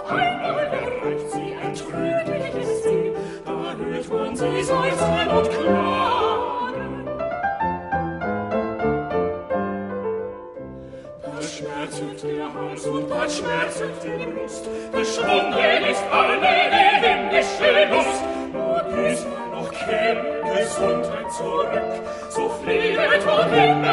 Einmal erreicht sie ein trügliches Ziel, da hört man sie seufzen und klagen. Das schmerzet der Hals und das schmerzet die Brust, geschwunden ist alle himmlische Lust. Nur diesmal noch käme Gesundheit zurück, so fliehet wohl hin